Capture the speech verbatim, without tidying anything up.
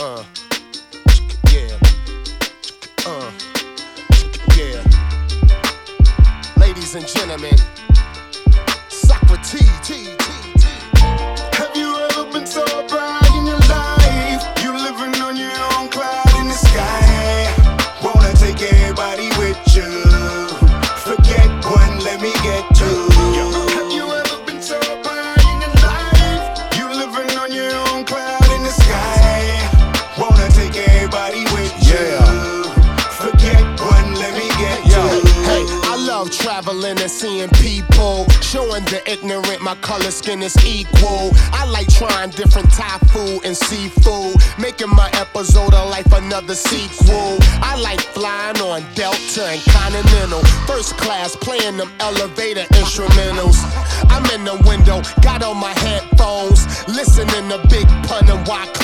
Uh, yeah, uh, yeah. Ladies and gentlemen, Socrates. Have you ever been so bright in your life? You living on your own cloud in the sky. Wanna take everybody with you. Forget one, let me get two. Have you ever been so bright in your life? You living on your own cloud in the sky. Wanna take everybody with you. Yeah. Forget one, let me get two. Hey, I love traveling and seeing people, showing the ignorant my color skin is equal. I like trying different Thai food and seafood, making my episode of life another sequel. I like flying on Delta and Continental, first class, playing them elevator instrumentals. I'm in the window, got on my headphones, listening to Big Pun and Y.